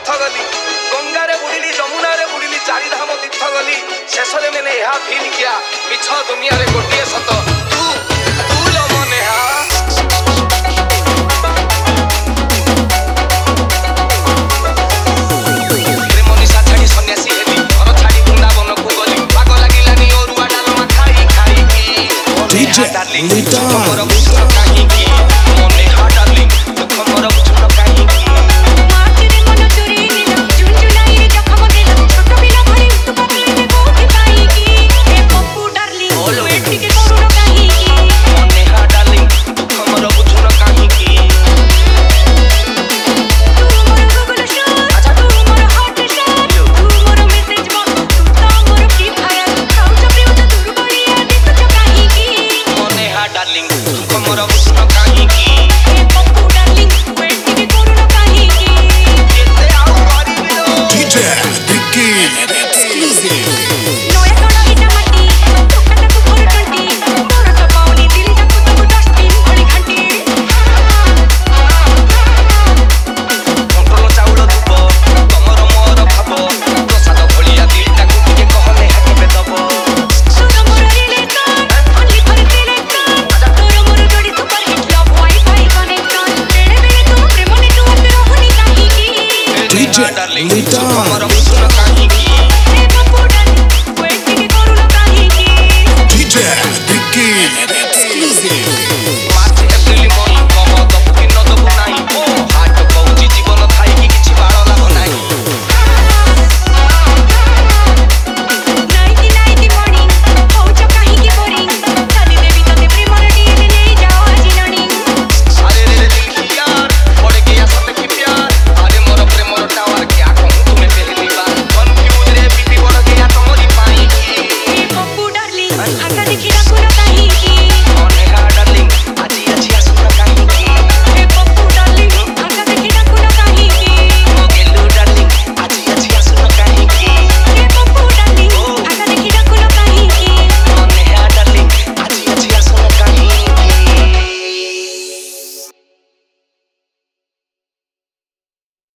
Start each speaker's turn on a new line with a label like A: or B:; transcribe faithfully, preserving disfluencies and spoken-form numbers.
A: तीर्थ गली गंगारे बुड़िली जमुनारे बुड़िली चारि धाम तीर्थ गली शेष में मैंने यह फील किया मिछ दुनिया रे गोटे सत तू तू लो मने मनीषा छाड़ी सन्यासी हेली घर छाड़ी वृंदावन को गली पाग लागिलानी ओरुआ डालमा खाई खाई की